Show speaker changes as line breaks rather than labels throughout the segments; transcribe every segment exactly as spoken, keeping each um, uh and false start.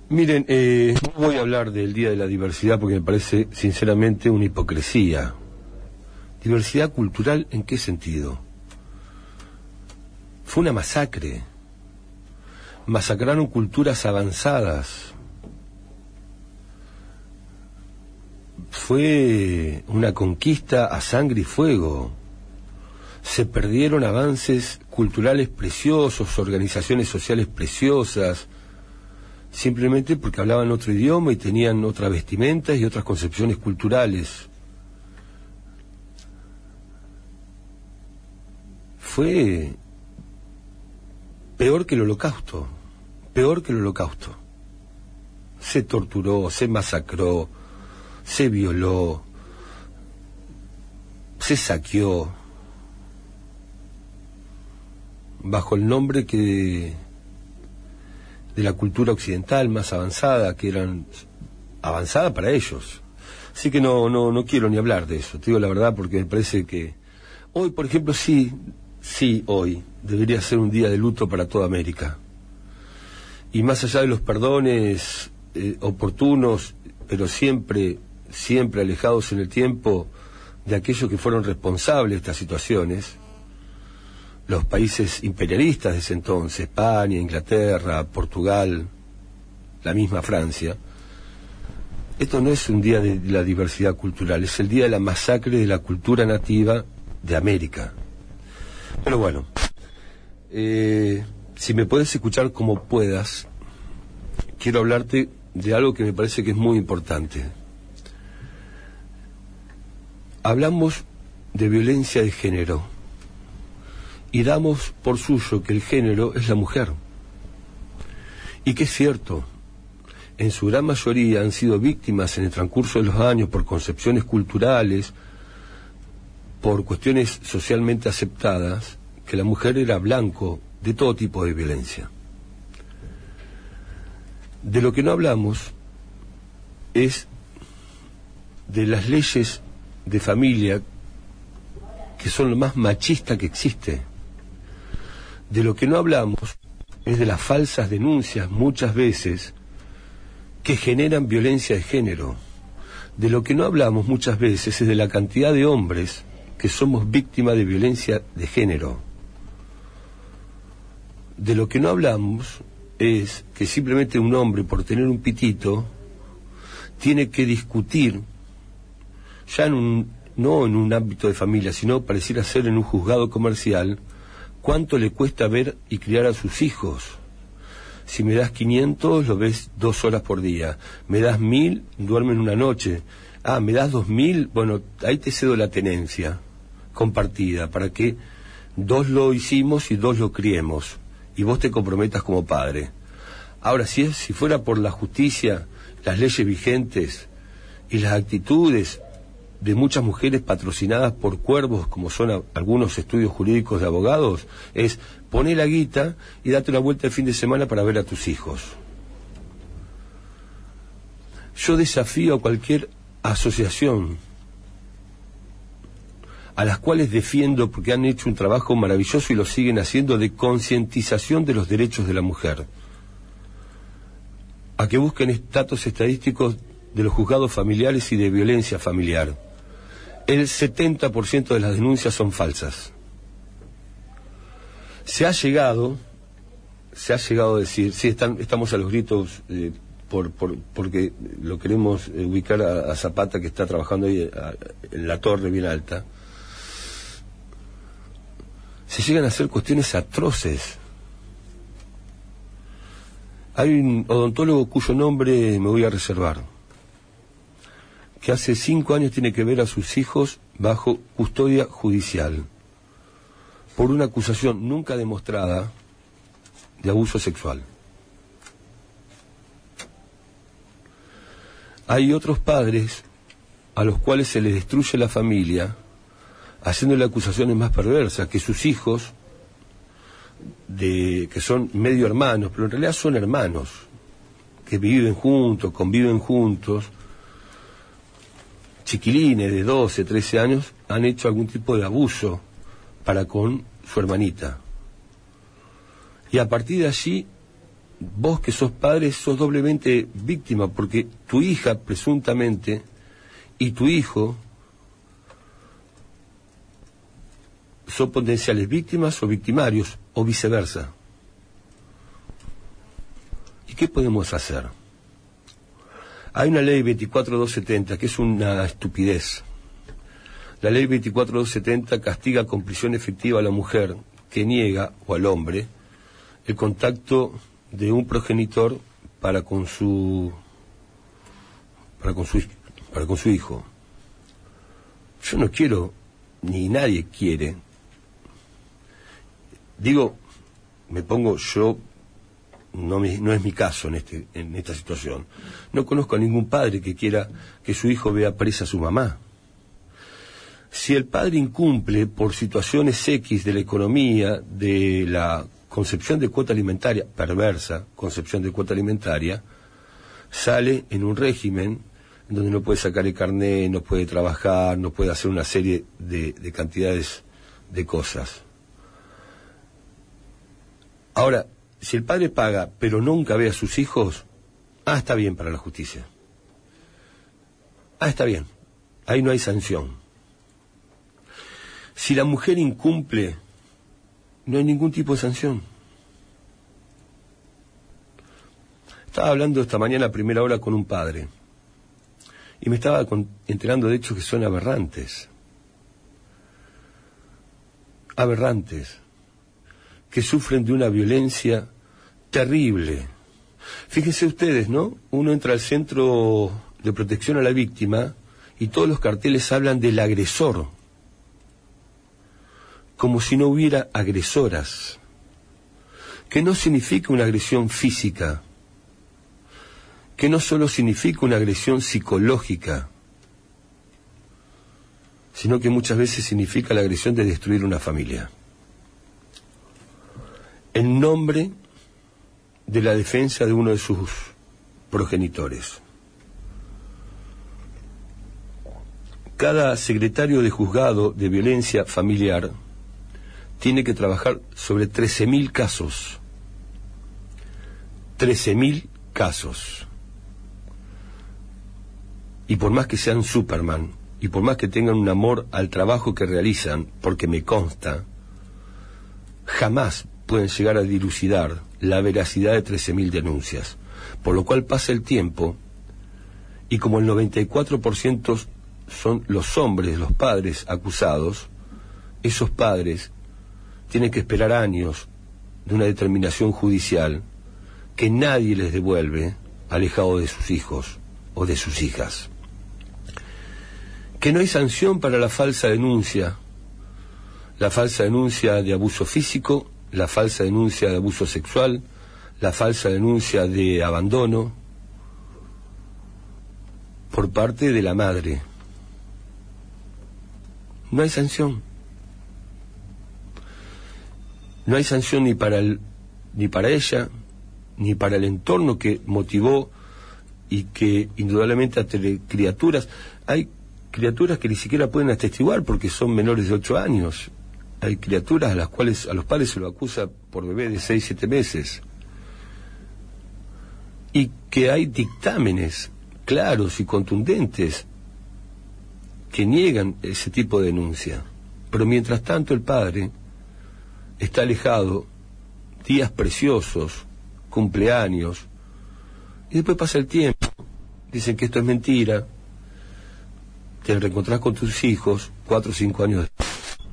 Miren, eh, no voy a hablar del Día de la Diversidad porque me parece sinceramente una hipocresía. ¿Diversidad cultural en qué sentido? Fue una masacre. Masacraron culturas avanzadas. Fue una conquista a sangre y fuego. Se perdieron avances culturales preciosos, organizaciones sociales preciosas, simplemente porque hablaban otro idioma y tenían otras vestimentas y otras concepciones culturales. Fue peor que el Holocausto, peor que el Holocausto. Se torturó, se masacró, se violó, se saqueó, bajo el nombre que de la cultura occidental más avanzada, que eran avanzada para ellos. Así que no, no, no quiero ni hablar de eso, te digo la verdad, porque me parece que hoy, por ejemplo, sí, sí, hoy debería ser un día de luto para toda América. Y más allá de los perdones eh, oportunos, pero siempre, siempre alejados en el tiempo de aquellos que fueron responsables de estas situaciones, los países imperialistas de ese entonces, España, Inglaterra, Portugal, la misma Francia. Esto no es un día de la diversidad cultural, es el día de la masacre de la cultura nativa de América. Pero bueno, eh, si me puedes escuchar como puedas, quiero hablarte de algo que me parece que es muy importante. Hablamos de violencia de género y damos por suyo que el género es la mujer. Y que es cierto, en su gran mayoría han sido víctimas en el transcurso de los años por concepciones culturales, por cuestiones socialmente aceptadas, que la mujer era blanco de todo tipo de violencia. De lo que no hablamos es de las leyes de familia, que son lo más machista que existe. De lo que no hablamos es de las falsas denuncias, muchas veces, que generan violencia de género. De lo que no hablamos muchas veces es de la cantidad de hombres que somos víctimas de violencia de género. De lo que no hablamos es que simplemente un hombre, por tener un pitito, tiene que discutir, ya en un, no en un ámbito de familia, sino pareciera ser en un juzgado comercial, cuánto le cuesta ver y criar a sus hijos. Si me das quinientos, lo ves dos horas por día. Me das mil, duermen una noche. Ah, me das dos mil, bueno, ahí te cedo la tenencia compartida, para que dos lo hicimos y dos lo criemos, y vos te comprometas como padre. Ahora, si es, si fuera por la justicia, las leyes vigentes y las actitudes de muchas mujeres patrocinadas por cuervos, como son a, algunos estudios jurídicos de abogados, es poner la guita y date una vuelta el fin de semana para ver a tus hijos. Yo desafío a cualquier asociación, a las cuales defiendo porque han hecho un trabajo maravilloso y lo siguen haciendo, de concientización de los derechos de la mujer, a que busquen datos estadísticos de los juzgados familiares y de violencia familiar. El setenta por ciento de las denuncias son falsas. Se ha llegado, se ha llegado a decir, sí, están, estamos a los gritos, eh, por, por, porque lo queremos eh, ubicar a, a Zapata, que está trabajando ahí a, en la torre bien alta. Se llegan a hacer cuestiones atroces. Hay un odontólogo cuyo nombre me voy a reservar, que hace cinco años tiene que ver a sus hijos bajo custodia judicial por una acusación nunca demostrada de abuso sexual. Hay otros padres a los cuales se les destruye la familia, haciéndole acusaciones más perversas, que sus hijos, de que son medio hermanos, pero en realidad son hermanos, que viven juntos, conviven juntos, chiquilines de doce, trece años, han hecho algún tipo de abuso para con su hermanita. Y a partir de allí vos que sos padre sos doblemente víctima, porque tu hija presuntamente y tu hijo son potenciales víctimas o victimarios, o viceversa. ¿Y qué podemos hacer? Hay una ley veinticuatro mil doscientos setenta que es una estupidez. La ley veinticuatro mil doscientos setenta castiga con prisión efectiva a la mujer que niega, o al hombre, el contacto de un progenitor para con su para con su para con su hijo. Yo no quiero, ni nadie quiere, digo, me pongo yo, no, me, no es mi caso en este en esta situación. No conozco a ningún padre que quiera que su hijo vea presa a su mamá. Si el padre incumple por situaciones X de la economía, de la concepción de cuota alimentaria, perversa concepción de cuota alimentaria, sale en un régimen donde no puede sacar el carné, no puede trabajar, no puede hacer una serie de, de cantidades de cosas. Ahora, si el padre paga pero nunca ve a sus hijos, ah, está bien para la justicia. Ah, está bien. Ahí no hay sanción. Si la mujer incumple, no hay ningún tipo de sanción. Estaba hablando esta mañana a primera hora con un padre y me estaba con, enterando de hechos que son aberrantes. Aberrantes. Que sufren de una violencia terrible. Fíjense ustedes, ¿no? Uno entra al centro de protección a la víctima y todos los carteles hablan del agresor, como si no hubiera agresoras, que no significa una agresión física, que no solo significa una agresión psicológica, sino que muchas veces significa la agresión de destruir una familia, en nombre de la defensa de uno de sus progenitores. Cada secretario de juzgado de violencia familiar tiene que trabajar sobre trece mil casos. trece mil casos. Y por más que sean Superman, y por más que tengan un amor al trabajo que realizan, porque me consta, jamás pueden llegar a dilucidar la veracidad de trece mil denuncias. Por lo cual pasa el tiempo, y como el noventa y cuatro por ciento son los hombres, los padres acusados, esos padres tienen que esperar años de una determinación judicial que nadie les devuelve, alejado de sus hijos o de sus hijas. Que no hay sanción para la falsa denuncia, la falsa denuncia de abuso físico, la falsa denuncia de abuso sexual, la falsa denuncia de abandono por parte de la madre. No hay sanción. No hay sanción ni para el, ni para ella, ni para el entorno que motivó y que indudablemente a criaturas, hay criaturas que ni siquiera pueden atestiguar porque son menores de ocho años. Hay criaturas a las cuales a los padres se lo acusa por bebé de seis, siete meses. Y que hay dictámenes claros y contundentes que niegan ese tipo de denuncia. Pero mientras tanto el padre está alejado, días preciosos, cumpleaños, y después pasa el tiempo, dicen que esto es mentira, te reencontrás con tus hijos cuatro o cinco años después.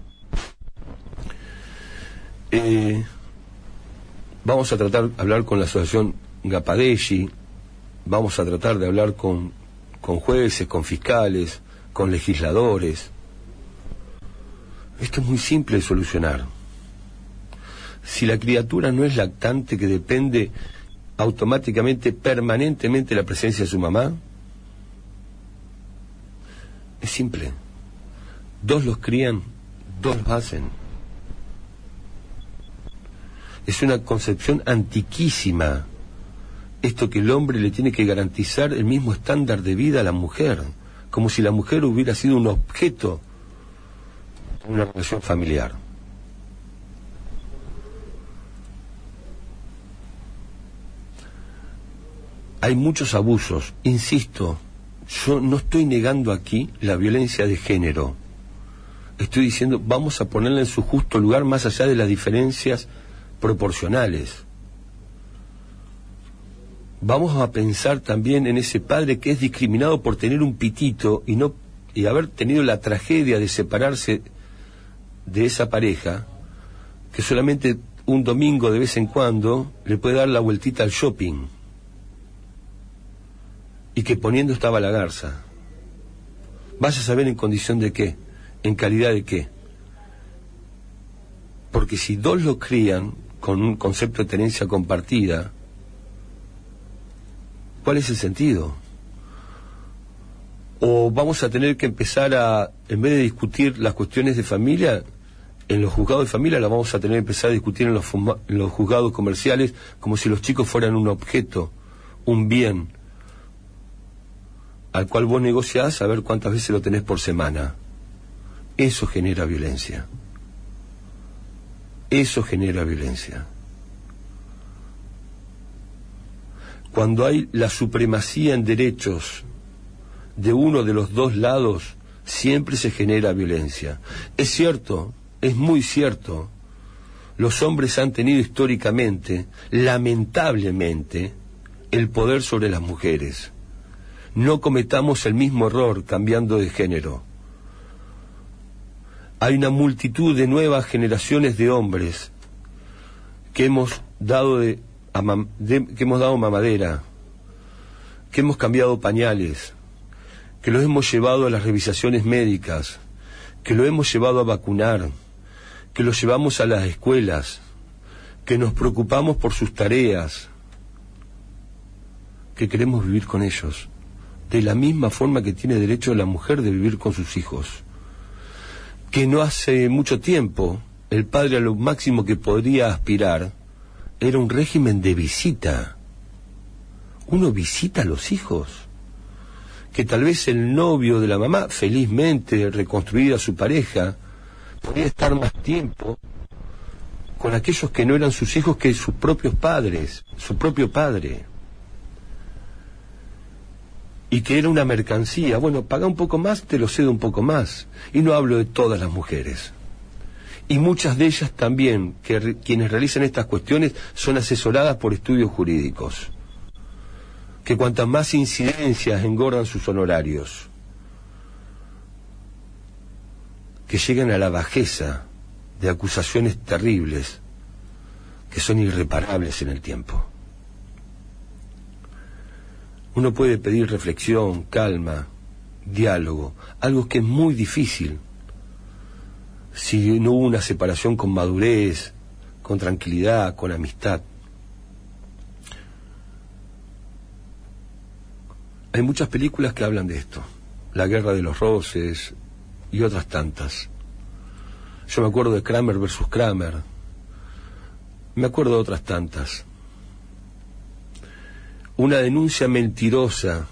Eh, vamos a tratar de hablar con la asociación Gapadelli, vamos a tratar de hablar con, con jueces, con fiscales, con legisladores. Esto es muy simple de solucionar. Si la criatura no es lactante, que depende automáticamente, permanentemente de la presencia de su mamá, es simple. Dos los crían, dos los hacen. Es una concepción antiquísima, esto que el hombre le tiene que garantizar el mismo estándar de vida a la mujer, como si la mujer hubiera sido un objeto en una relación familiar. hay muchos abusos. Insisto, yo no estoy negando aquí la violencia de género. Estoy diciendo, vamos a ponerla en su justo lugar más allá de las diferencias proporcionales. Vamos a pensar también en ese padre que es discriminado por tener un pitito y no y haber tenido la tragedia de separarse de esa pareja, que solamente un domingo de vez en cuando le puede dar la vueltita al shopping, y que poniendo estaba la garza. Vaya a saber en condición de qué, en calidad de qué. Porque si dos lo crían con un concepto de tenencia compartida, ¿cuál es el sentido? O vamos a tener que empezar a, en vez de discutir las cuestiones de familia, en los juzgados de familia las vamos a tener que empezar a discutir en los, fuma, en los juzgados comerciales, como si los chicos fueran un objeto, un bien, al cual vos negociás a ver cuántas veces lo tenés por semana. Eso genera violencia. Eso genera violencia. Cuando hay la supremacía en derechos de uno de los dos lados, siempre se genera violencia. Es cierto, es muy cierto, los hombres han tenido históricamente, lamentablemente, el poder sobre las mujeres. No cometamos el mismo error cambiando de género. Hay una multitud de nuevas generaciones de hombres que hemos dado de, a mam, de, que hemos dado mamadera, que hemos cambiado pañales, que los hemos llevado a las revisaciones médicas, que lo hemos llevado a vacunar, que los llevamos a las escuelas, que nos preocupamos por sus tareas, que queremos vivir con ellos, de la misma forma que tiene derecho la mujer de vivir con sus hijos. Que no hace mucho tiempo el padre a lo máximo que podría aspirar era un régimen de visita. Uno visita a los hijos. Que tal vez el novio de la mamá, felizmente reconstruida su pareja, podía estar más tiempo con aquellos que no eran sus hijos que sus propios padres, su propio padre. Y que era una mercancía. Bueno, paga un poco más, te lo cedo un poco más. Y no hablo de todas las mujeres. Y muchas de ellas también, que re, quienes realizan estas cuestiones, son asesoradas por estudios jurídicos. Que cuantas más incidencias engordan sus honorarios, que llegan a la bajeza de acusaciones terribles, que son irreparables en el tiempo. Uno puede pedir reflexión, calma, diálogo, algo que es muy difícil si no hubo una separación con madurez, con tranquilidad, con amistad. Hay muchas películas que hablan de esto, La Guerra de los Roses y otras tantas. Yo me acuerdo de Kramer versus Kramer, me acuerdo de otras tantas. Una denuncia mentirosa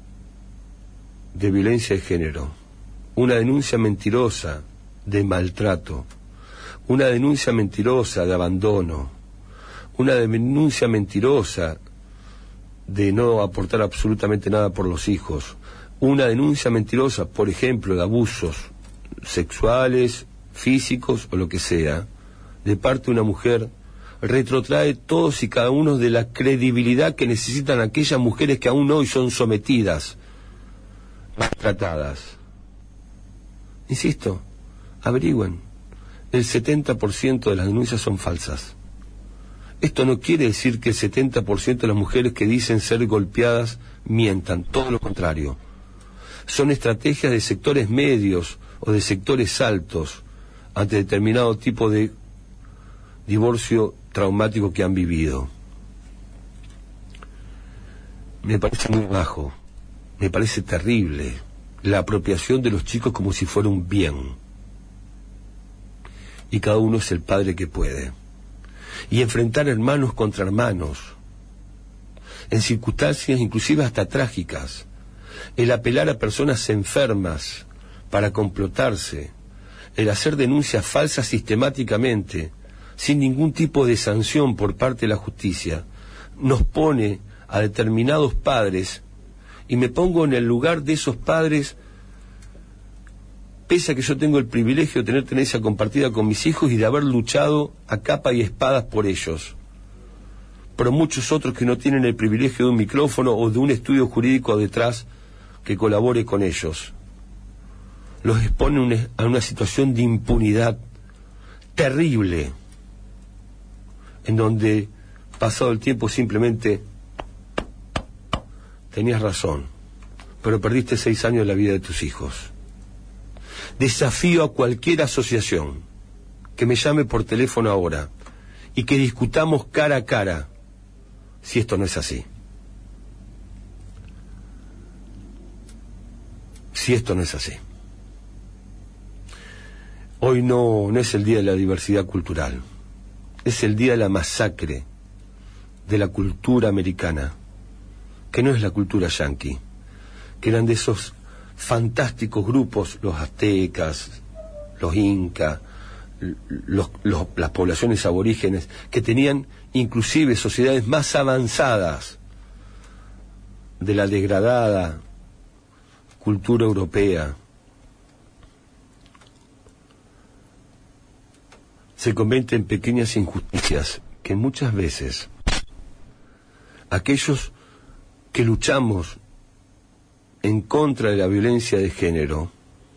de violencia de género, una denuncia mentirosa de maltrato, una denuncia mentirosa de abandono, una denuncia mentirosa de no aportar absolutamente nada por los hijos, una denuncia mentirosa, por ejemplo, de abusos sexuales, físicos o lo que sea, de parte de una mujer, retrotrae todos y cada uno de la credibilidad que necesitan aquellas mujeres que aún hoy son sometidas, maltratadas. Insisto, averigüen, el setenta por ciento de las denuncias son falsas. Esto no quiere decir que el setenta por ciento de las mujeres que dicen ser golpeadas mientan, todo lo contrario. Son estrategias de sectores medios o de sectores altos ante determinado tipo de divorcio traumático que han vivido. Me parece muy bajo, me parece terrible la apropiación de los chicos como si fuera un bien. Y cada uno es el padre que puede. Y enfrentar hermanos contra hermanos, en circunstancias inclusive hasta trágicas, el apelar a personas enfermas para complotarse, el hacer denuncias falsas sistemáticamente, sin ningún tipo de sanción por parte de la justicia, nos pone a determinados padres y me pongo en el lugar de esos padres, pese a que yo tengo el privilegio de tener tenencia compartida con mis hijos y de haber luchado a capa y espadas por ellos. Pero muchos otros que no tienen el privilegio de un micrófono o de un estudio jurídico detrás que colabore con ellos, los exponen a una situación de impunidad terrible, en donde, pasado el tiempo, simplemente tenías razón, pero perdiste seis años de la vida de tus hijos. Desafío a cualquier asociación que me llame por teléfono ahora y que discutamos cara a cara si esto no es así. Si esto no es así. Hoy no, no es el día de la diversidad cultural, es el día de la masacre de la cultura americana, que no es la cultura yanqui, que eran de esos fantásticos grupos, los aztecas, los incas, los, los, las poblaciones aborígenes, que tenían inclusive sociedades más avanzadas de la degradada cultura europea. Se convierte en pequeñas injusticias que muchas veces aquellos que luchamos en contra de la violencia de género,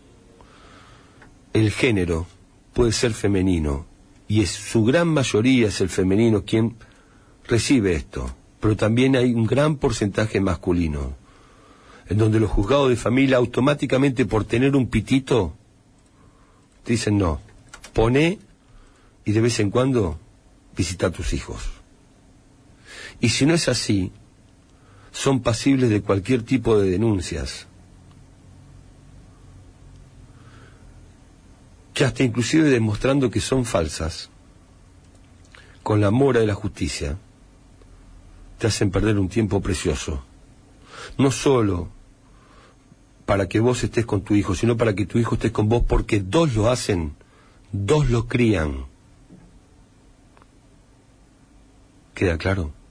el género puede ser femenino y es, su gran mayoría es el femenino quien recibe esto, pero también hay un gran porcentaje masculino, en donde los juzgados de familia automáticamente por tener un pitito dicen no, pone y de vez en cuando visita a tus hijos. Y si no es así, son pasibles de cualquier tipo de denuncias, que hasta inclusive demostrando que son falsas, con la mora de la justicia, te hacen perder un tiempo precioso, no solo para que vos estés con tu hijo, sino para que tu hijo estés con vos, porque dos lo hacen, dos lo crían. ¿Queda claro?